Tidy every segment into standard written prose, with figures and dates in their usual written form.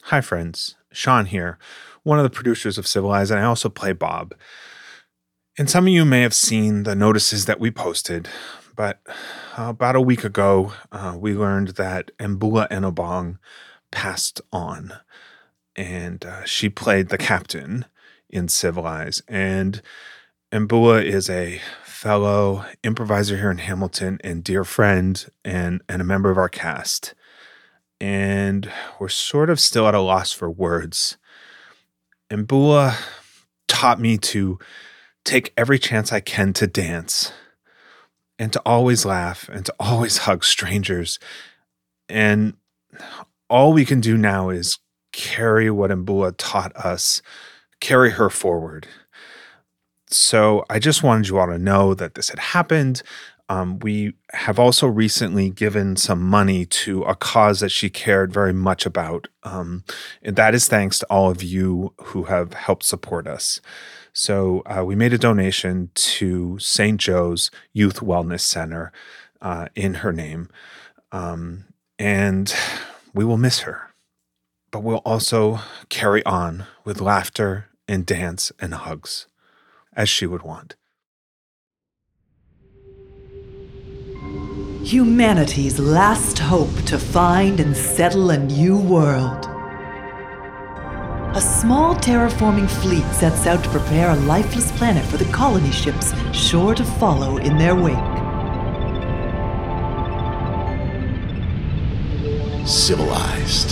Hi, friends. Sean here, one of the producers of Civilized, and I also play Bob. And some of you may have seen the notices that we posted, but about a week ago, we learned that Mbula Enobong passed on, and she played the captain in Civilized. And Mbula is a fellow improviser here in Hamilton and dear friend and a member of our cast. And we're sort of still at a loss for words. Mbula taught me to take every chance I can to dance and to always laugh and to always hug strangers. And all we can do now is carry what Mbula taught us, carry her forward. So I just wanted you all to know that this had happened. We have also recently given some money to a cause that she cared very much about. And that is thanks to all of you who have helped support us. So we made a donation to St. Joe's Youth Wellness Center in her name. And we will miss her. But we'll also carry on with laughter and dance and hugs, as she would want. Humanity's last hope to find and settle a new world. A small terraforming fleet sets out to prepare a lifeless planet for the colony ships sure to follow in their wake. Civilized.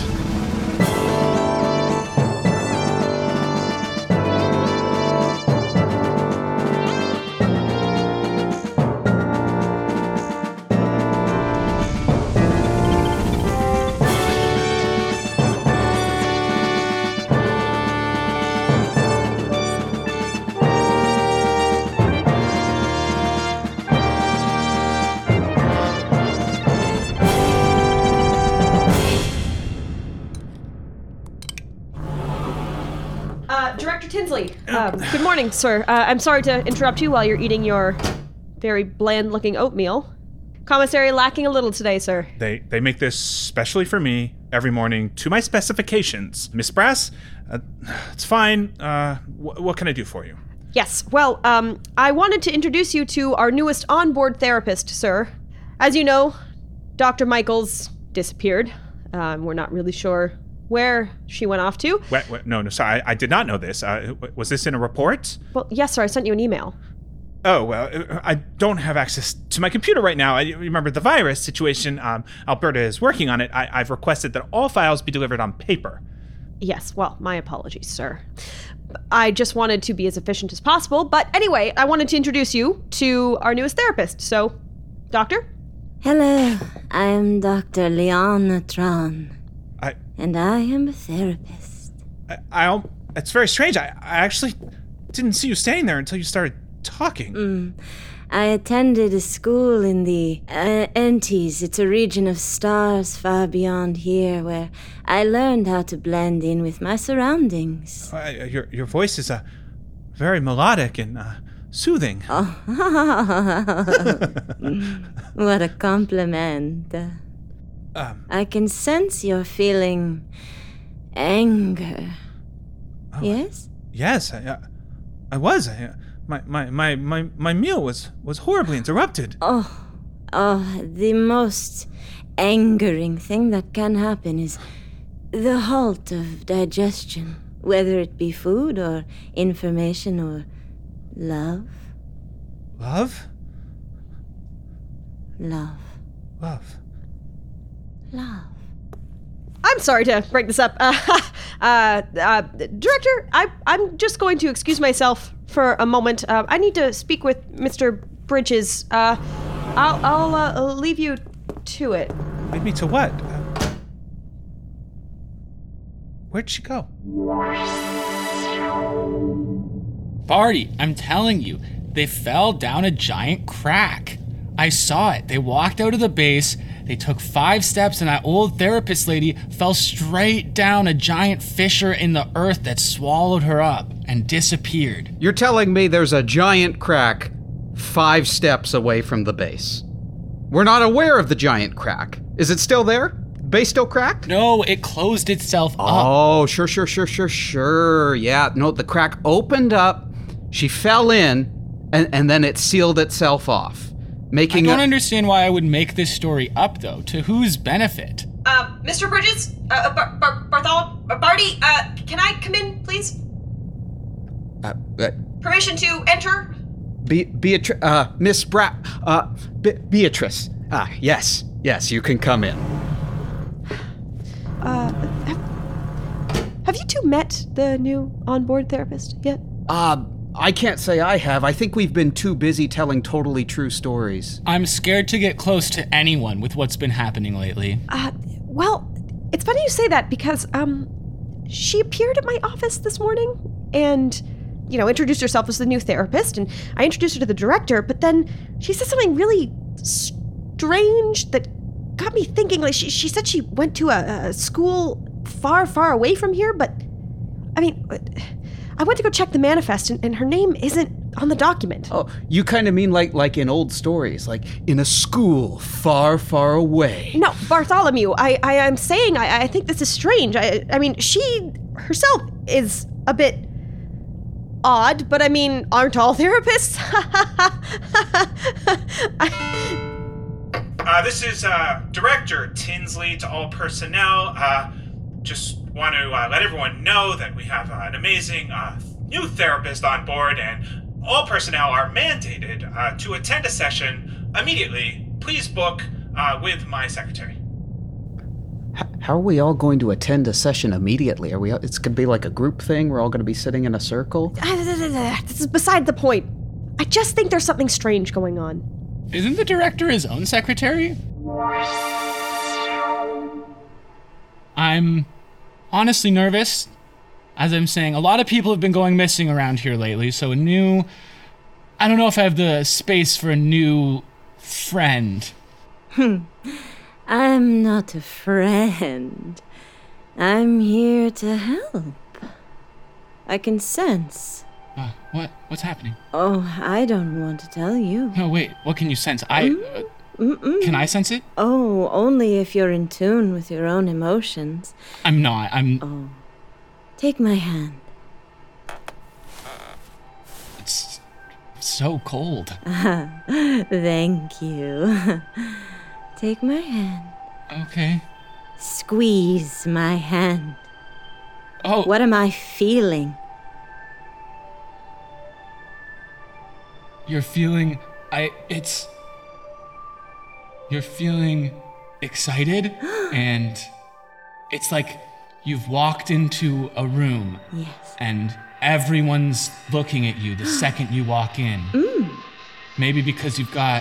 Director Tinsley, good morning, sir. I'm sorry to interrupt you while you're eating your very bland-looking oatmeal. Commissary lacking a little today, sir. They make this specially for me every morning to my specifications. Miss Brass, it's fine. What can I do for you? Yes, well, I wanted to introduce you to our newest onboard therapist, sir. As you know, Dr. Michaels disappeared. We're not really sure where she went off to. Wait, no, sorry, I did not know this. Was this in a report? Well, yes, sir, I sent you an email. Oh, well, I don't have access to my computer right now. I remember the virus situation. Alberta is working on it. I've requested that all files be delivered on paper. Yes, well, my apologies, sir. I just wanted to be as efficient as possible. But anyway, I wanted to introduce you to our newest therapist. So, doctor? Hello, I am Dr. Leon Tron. And I am a therapist. It's very strange. I actually didn't see you staying there until you started talking. I attended a school in the Enties. It's a region of stars far beyond here where I learned how to blend in with my surroundings. Your voice is very melodic and soothing. Oh, what a compliment. I can sense you're feeling anger. Oh, yes? Yes, I was. My meal was horribly interrupted. Oh, the most angering thing that can happen is the halt of digestion, whether it be food or information or love. Love? Love. Love. Love. I'm sorry to break this up. Director, I'm just going to excuse myself for a moment. I need to speak with Mr. Bridges. I'll leave you to it. Leave me to what? Where'd she go? Barty, I'm telling you, they fell down a giant crack. I saw it. They walked out of the base, they took 5 steps, and that old therapist lady fell straight down a giant fissure in the earth that swallowed her up and disappeared. You're telling me there's a giant crack 5 steps away from the base? We're not aware of the giant crack. Is it still there? base still cracked? No, it closed itself up. Oh, sure. Yeah, no, the crack opened up, she fell in, and then it sealed itself off, making I don't understand why I would make this story up, though. To whose benefit? Mr. Bridges? Barty, can I come in, please? Permission to enter? Miss Beatrice. Yes, you can come in. Have you two met the new onboard therapist yet? I can't say I have. I think we've been too busy telling totally true stories. I'm scared to get close to anyone with what's been happening lately. Well, it's funny you say that because, she appeared at my office this morning and, introduced herself as the new therapist, and I introduced her to the director, but then she said something really strange that got me thinking. Like, she said she went to a school far, far away from here, but, I went to go check the manifest, and her name isn't on the document. Oh, you kind of mean like in old stories, like in a school far, far away. No, Bartholomew, I am saying I think this is strange. She herself is a bit odd, but aren't all therapists? This is Director Tinsley to all personnel. Just want to let everyone know that we have an amazing new therapist on board, and all personnel are mandated to attend a session immediately. Please book with my secretary. How are we all going to attend a session immediately? It's going to be like a group thing? We're all going to be sitting in a circle? This is beside the point. I just think there's something strange going on. Isn't the director his own secretary? I'm honestly nervous. As I'm saying, a lot of people have been going missing around here lately, so I don't know if I have the space for a new friend. I'm not a friend. I'm here to help. I can sense. What's happening? Oh, I don't want to tell you. No, wait, what can you sense? Can I sense it? Oh, only if you're in tune with your own emotions. I'm not, Oh. Take my hand. It's so cold. Thank you. Take my hand. Okay. Squeeze my hand. Oh. What am I feeling? You're feeling... You're feeling excited, and it's like you've walked into a room. Yes. And everyone's looking at you the second you walk in. Maybe because you've got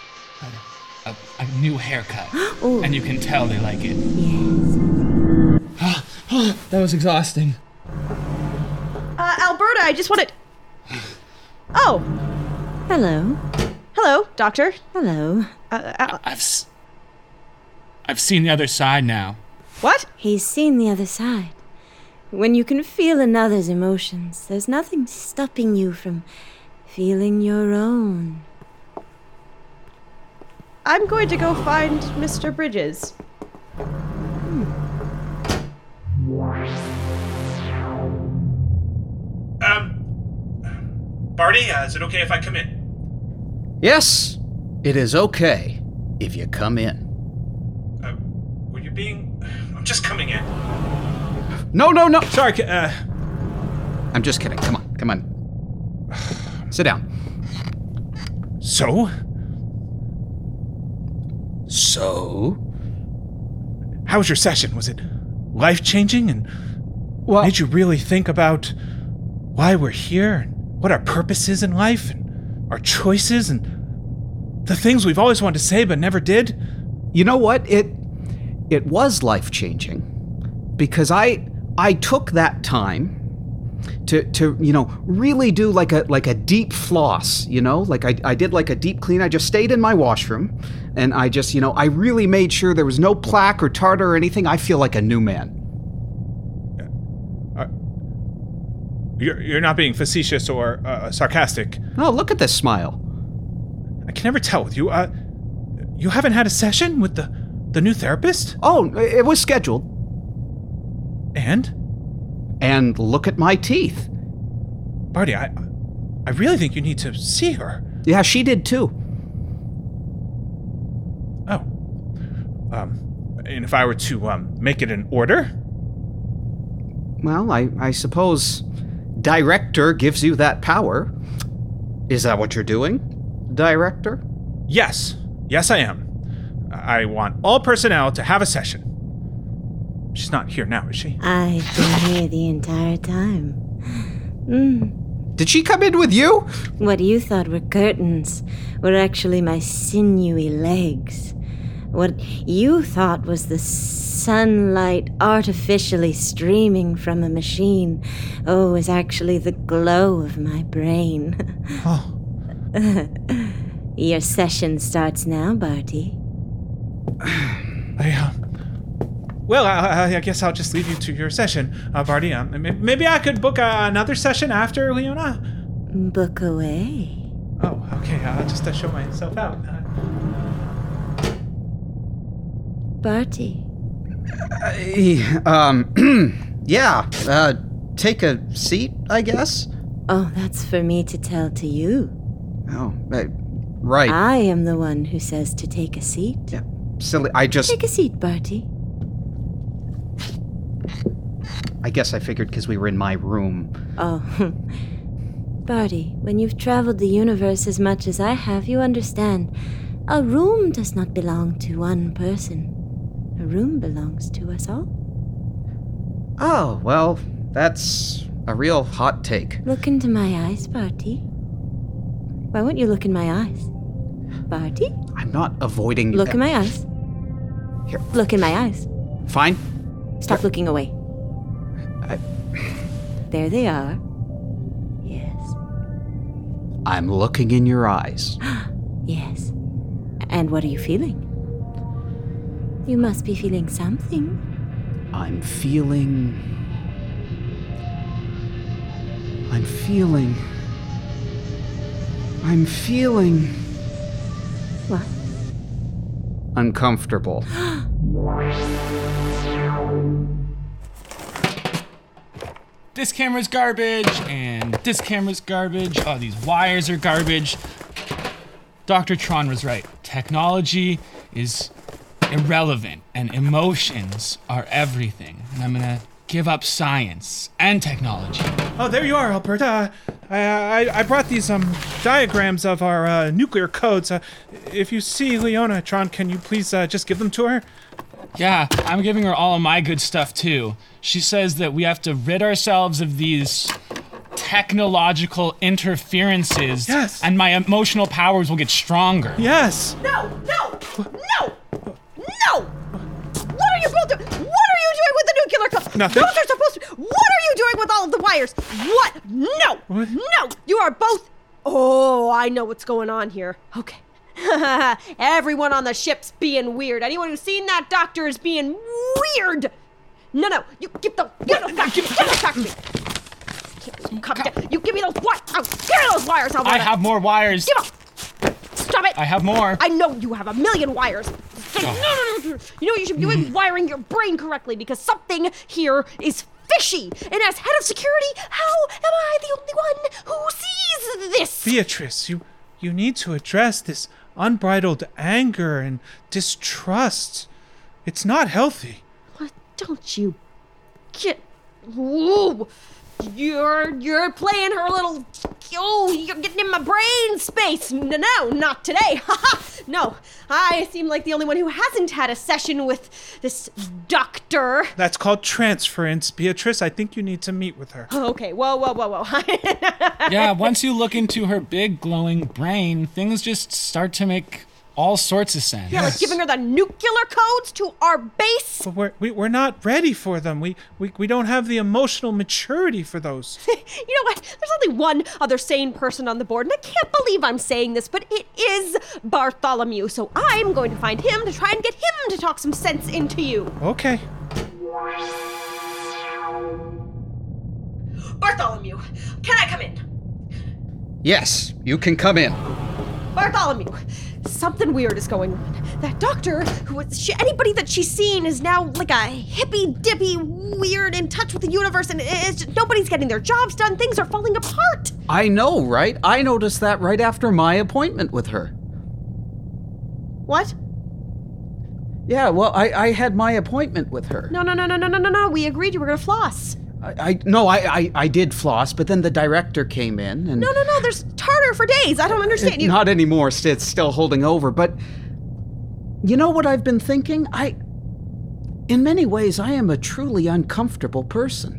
a new haircut, and you can tell they like it. Yes. That was exhausting. Alberta, I just wanted... Oh. Hello. Hello, doctor. Hello. I've seen the other side now. What? He's seen the other side. When you can feel another's emotions, there's nothing stopping you from feeling your own. I'm going to go find Mr. Bridges. Barty, is it okay if I come in? Yes, it is okay if you come in. Were you being... I'm just coming in. No. Sorry, I'm just kidding. Come on. Sit down. So? How was your session? Was it life-changing and made you really think about why we're here and what our purpose is in life and our choices and the things we've always wanted to say but never did? You know what? It was life-changing because I took that time to really do like a deep floss, like I did like a deep clean. I just stayed in my washroom and I just, I really made sure there was no plaque or tartar or anything. I feel like a new man. You're not being facetious or sarcastic. Oh, look at this smile. I can never tell with you. You haven't had a session with the The new therapist? Oh, it was scheduled. And? And look at my teeth. Barty, I really think you need to see her. Yeah, she did too. Oh. And if I were to make it an order? Well, I suppose Director gives you that power. Is that what you're doing, Director? Yes. Yes, I am. I want all personnel to have a session. She's not here now, is she? I've been here the entire time. Did she come in with you? What you thought were curtains were actually my sinewy legs. What you thought was the sunlight artificially streaming from a machine, is actually the glow of my brain. Oh. Your session starts now, Barty. I guess I'll just leave you to your session, Barty. Maybe I could book another session after, Leona? Book away. Oh, okay. I'll just show myself out. Barty. Yeah. Take a seat, I guess? Oh, that's for me to tell to you. Oh, right. I am the one who says to take a seat. Yeah, silly. I Take a seat, Barty. I guess I figured because we were in my room. Oh. Barty, when you've traveled the universe as much as I have, you understand. A room does not belong to one person. A room belongs to us all. Oh, well, that's a real hot take. Look into my eyes, Barty. Why won't you look in my eyes? Barty? I'm not avoiding... Look in my eyes. Here. Look in my eyes. Fine. Stop looking away. There they are. Yes. I'm looking in your eyes. Yes. And what are you feeling? You must be feeling something. I'm feeling... What? Uncomfortable. This camera's garbage, and this camera's garbage. Oh, these wires are garbage. Dr. Tron was right. Technology is irrelevant, and emotions are everything. And I'm gonna give up science and technology. Oh, there you are, Albert. I brought these diagrams of our nuclear codes. If you see Leona, Tron, can you please just give them to her? Yeah, I'm giving her all of my good stuff too. She says that we have to rid ourselves of these technological interferences. Yes. And my emotional powers will get stronger. Yes. No! What are you both doing? What are you doing with the nuclear codes? Nothing. Those are supposed to... What are you doing with all of the wires? What? No! What? No! You are both... Oh, I know what's going on here. Okay. Everyone on the ship's being weird. Anyone who's seen that doctor is being weird. No. You give those back. Give those back to me. You give me those wires. Give me those wires. I have more wires. Give them. Stop it. I have more. I know you have a million wires. No. You know what you should be doing? Wiring your brain correctly, because something here is fishy. And as head of security, how am I the only one who sees this? Beatrice, you need to address this unbridled anger and distrust. It's not healthy. What? Don't you get... Ooh. You're playing her little... Oh, you're getting in my brain space. No, not today. No, I seem like the only one who hasn't had a session with this doctor. That's called transference, Beatrice. I think you need to meet with her. Okay, whoa. Yeah, once you look into her big glowing brain, things just start to make all sorts of sense. Yeah, like giving her the nuclear codes to our base. But we're not ready for them. We don't have the emotional maturity for those. You know what? There's only one other sane person on the board, and I can't believe I'm saying this, but it is Bartholomew. So I'm going to find him to try and get him to talk some sense into you. Okay. Bartholomew, can I come in? Yes, you can come in. Bartholomew, Something weird is going on. That doctor, anybody that she's seen is now like a hippy-dippy, weird, in touch with the universe, and nobody's getting their jobs done. Things are falling apart. I know, right? I noticed that right after my appointment with her. What? Yeah, well, I had my appointment with her. No. We agreed you were going to floss. I did floss, but then the director came in and... No. There's tartar for days. I don't understand you. Not anymore. It's still holding over. But you know what I've been thinking? In many ways, I am a truly uncomfortable person.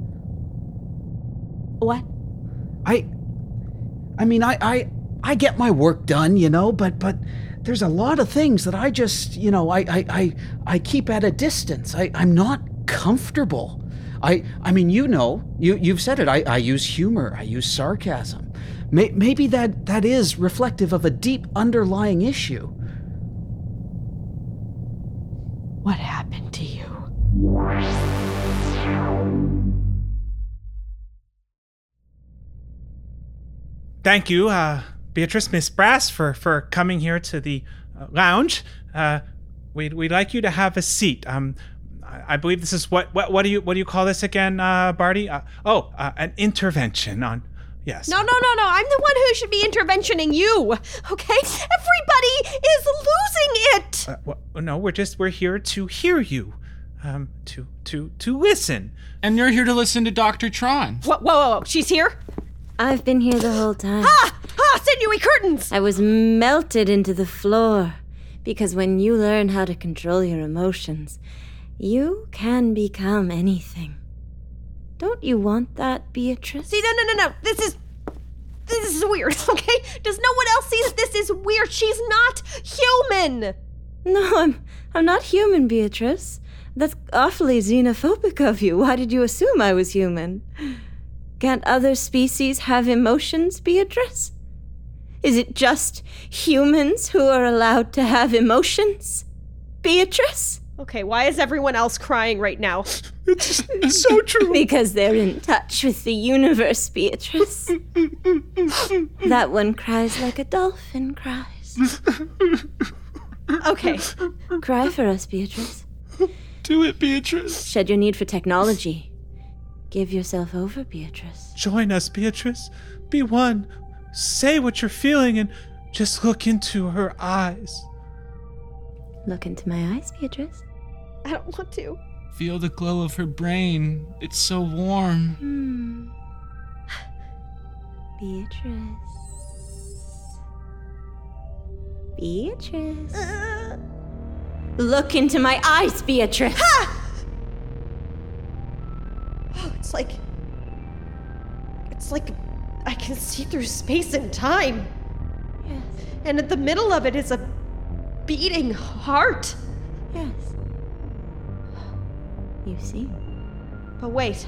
What? I mean, I get my work done, you know, but there's a lot of things that I just, you know, I keep at a distance. I'm not comfortable. I mean, you know, you've said it. I use humor. I use sarcasm. Maybe that is reflective of a deep underlying issue. What happened to you? Thank you, Beatrice, Miss Brass, for coming here to the lounge. We'd like you to have a seat. I believe this is what do you call this again, Barty? An intervention on. Yes. No. I'm the one who should be interventioning you. Okay? Everybody is losing it. No, we're here to hear you. To listen. And you're here to listen to Dr. Tron. Whoa. She's here? I've been here the whole time. Sinewy curtains. I was melted into the floor. Because when you learn how to control your emotions, you can become anything. Don't you want that, Beatrice? See, no. This is weird, okay? Does no one else see that this is weird? She's not human. No, I'm not human, Beatrice. That's awfully xenophobic of you. Why did you assume I was human? Can't other species have emotions, Beatrice? Is it just humans who are allowed to have emotions, Beatrice? Okay, why is everyone else crying right now? It's so true. Because they're in touch with the universe, Beatrice. That one cries like a dolphin cries. Okay. Cry for us, Beatrice. Do it, Beatrice. Shed your need for technology. Give yourself over, Beatrice. Join us, Beatrice. Be one. Say what you're feeling and just look into her eyes. Look into my eyes, Beatrice. I don't want to. Feel the glow of her brain. It's so warm. Beatrice. Look into my eyes, Beatrice. Ha! Oh, it's like I can see through space and time. Yes. And at the middle of it is a beating heart. Yes. You see? But wait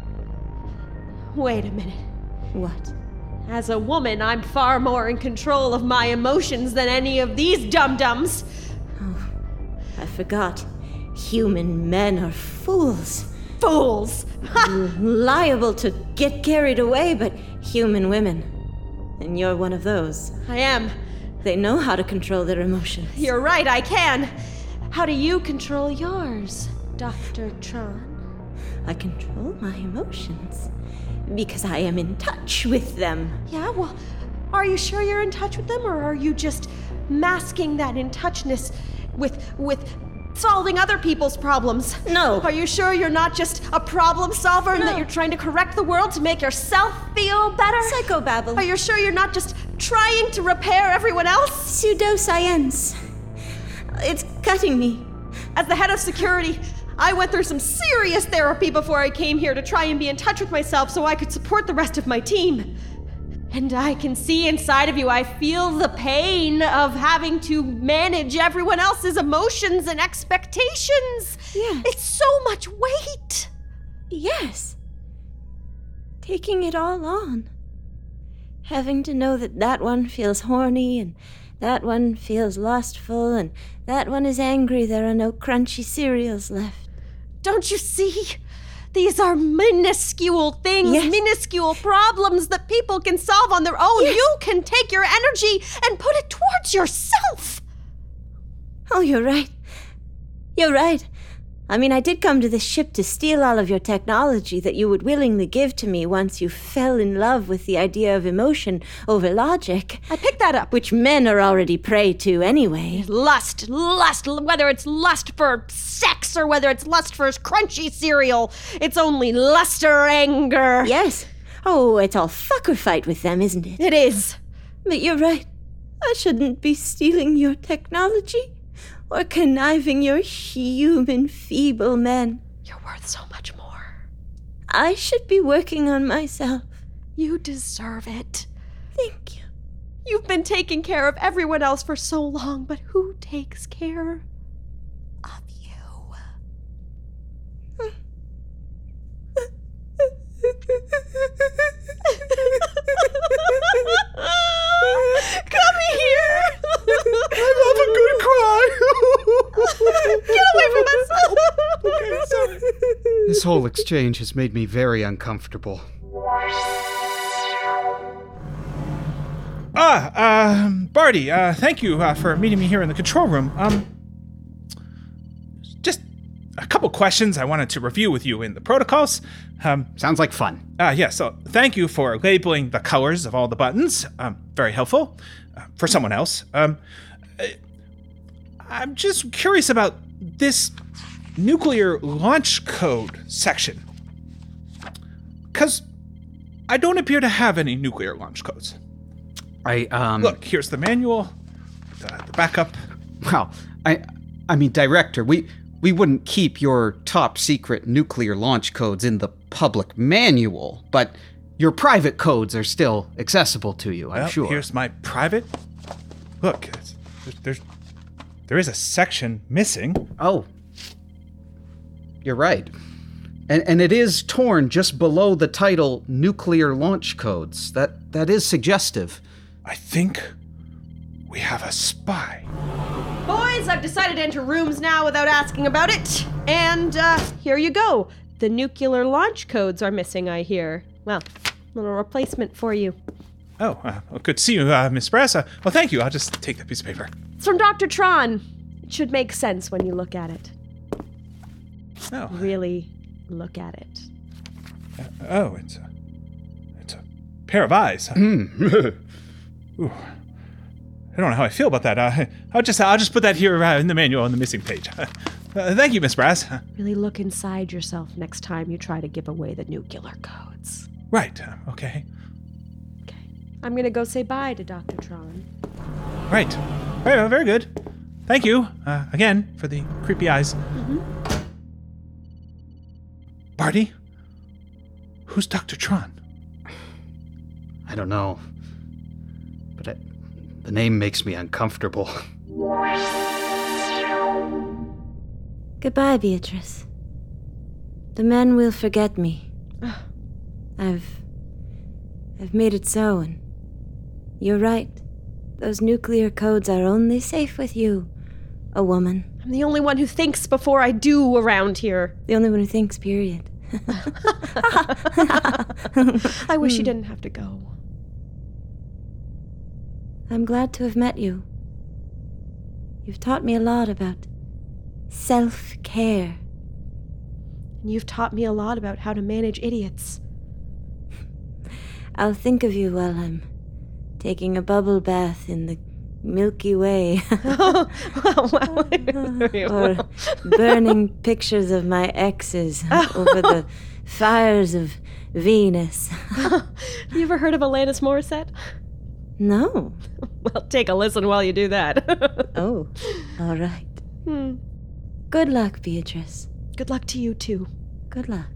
a minute. What? As a woman, I'm far more in control of my emotions than any of these dum-dums. Oh, I forgot. Human men are fools. Fools! Liable to get carried away, but human women. And you're one of those. I am. They know how to control their emotions. You're right, I can. How do you control yours, Dr. Tron? I control my emotions because I am in touch with them. Yeah, well, are you sure you're in touch with them, or are you just masking that in-touchness with solving other people's problems? No. Are you sure you're not just a problem solver and that No. you're trying to correct the world to make yourself feel better? Psychobabble. Are you sure you're not just trying to repair everyone else? Pseudoscience. It's cutting me. As the head of security, I went through some serious therapy before I came here to try and be in touch with myself so I could support the rest of my team. And I can see inside of you, I feel the pain of having to manage everyone else's emotions and expectations. Yes. It's so much weight. Yes. Taking it all on. Having to know that one feels horny, and that one feels lustful, and that one is angry there are no crunchy cereals left. Don't you see? These are minuscule things, Yes. minuscule problems that people can solve on their own. Yes. You can take your energy and put it towards yourself. Oh, you're right. You're right. I mean, I did come to this ship to steal all of your technology that you would willingly give to me once you fell in love with the idea of emotion over logic, I picked that up. which men are already prey to anyway. Lust, whether it's lust for sex or whether it's lust for crunchy cereal, it's only lust or anger. Yes. Oh, it's all fuck or fight with them, isn't it? It is. But you're right. I shouldn't be stealing your technology or conniving your human feeble men. You're worth so much more. I should be working on myself. You deserve it. Thank you. You've been taking care of everyone else for so long, but who takes care of you? Come here! I love a good cry. Get away from us! Okay, sorry. This whole exchange has made me very uncomfortable. Barty, thank you for meeting me here in the control room. Just a couple questions I wanted to review with you in the protocols. Sounds like fun. Yeah, so thank you for labeling the colors of all the buttons. Very helpful for someone else. I'm just curious about this nuclear launch code section. Because I don't appear to have any nuclear launch codes. Look, here's the manual, the backup. Well, I mean, Director, we wouldn't keep your top secret nuclear launch codes in the public manual, but your private codes are still accessible to you, I'm Well, sure. here's my private. Look, there is a section missing. Oh. You're right. And it is torn just below the title Nuclear Launch Codes. That is suggestive. I think we have a spy. Boys, I've decided to enter rooms now without asking about it. And here you go. The nuclear launch codes are missing, I hear. Well, little replacement for you. Oh, well, good to see you, Miss Brass. Well, thank you. I'll just take the piece of paper. It's from Dr. Tron. It should make sense when you look at it. Oh, Really look at it. oh, it's a pair of eyes. Ooh. I don't know how I feel about that. I'll just put that here in the manual on the missing page. Thank you, Miss Brass. Really look inside yourself next time you try to give away the nuclear codes. Right. Okay. Okay. I'm gonna go say bye to Dr. Tron. Right. Very good. Thank you again for the creepy eyes. Barty, who's Dr. Tron? I don't know. But the name makes me uncomfortable. Goodbye, Beatrice. The men will forget me. I've made it so, and you're right. Those nuclear codes are only safe with you, a woman. I'm the only one who thinks before I do around here. The only one who thinks, period. I wish you didn't have to go. I'm glad to have met you. You've taught me a lot about self-care. And you've taught me a lot about how to manage idiots. I'll think of you while I'm taking a bubble bath in the Milky Way. Or burning pictures of my exes over the fires of Venus. You ever heard of Alanis Morissette? No. Well, take a listen while you do that. Oh, all right. Good luck, Beatrice. Good luck to you, too. Good luck.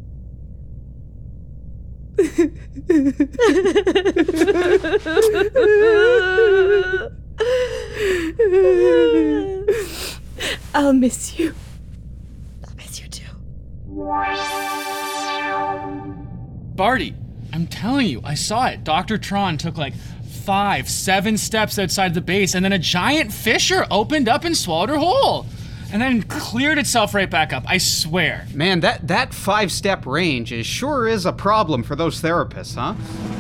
I'll miss you. I'll miss you, too. Barty, I'm telling you, I saw it. Dr. Tron took like 5-7 steps outside the base, and then a giant fissure opened up and swallowed her whole. and then cleared itself right back up, I swear. Man, that 5-step range sure is a problem for those therapists, huh?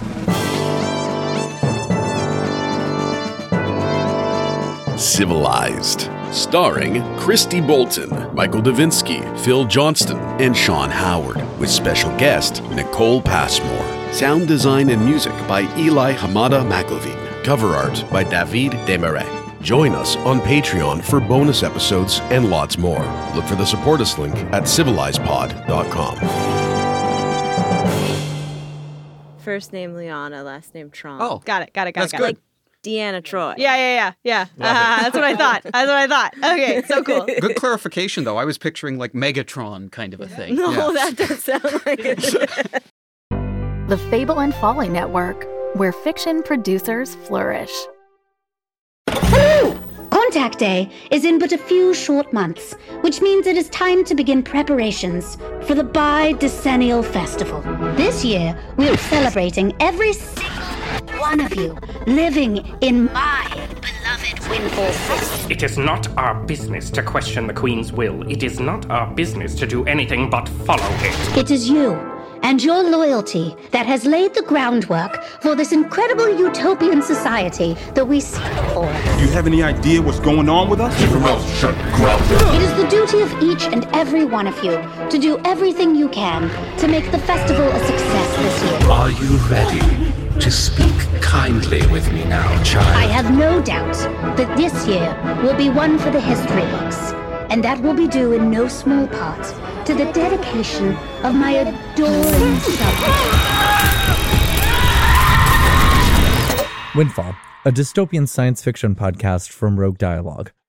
Civilized. Starring Christy Bolton, Michael Davinsky, Phil Johnston, and Sean Howard, with special guest Nicole Passmore. Sound design and music by Eli Hamada McIlveen. Cover art by David Desmarais. Join us on Patreon for bonus episodes and lots more. Look for the support us link at civilizedpod.com. First name Liana, last name Tron. Oh, Got it. That's good. Like Deanna Troy. Yeah. That's what I thought. Okay, so cool. Good clarification, though. I was picturing like Megatron kind of a thing. No, Yeah. that does sound like it. The Fable and Folly Network, where fiction producers flourish. Hello! Contact Day is in but a few short months, which means it is time to begin preparations for the Bidecennial Festival. This year, we're celebrating every single one of you living in my beloved Windfall City. It is not our business to question the Queen's will. It is not our business to do anything but follow it. It is you and your loyalty that has laid the groundwork for this incredible utopian society that we seek for. You have any idea what's going on with us? It is the duty of each and every one of you to do everything you can to make the festival a success this year. Are you ready to speak kindly with me now, child? I have no doubt that this year will be one for the history books, and that will be due in no small part to the dedication of my adoring subjects. Windfall, a dystopian science fiction podcast from Rogue Dialogue.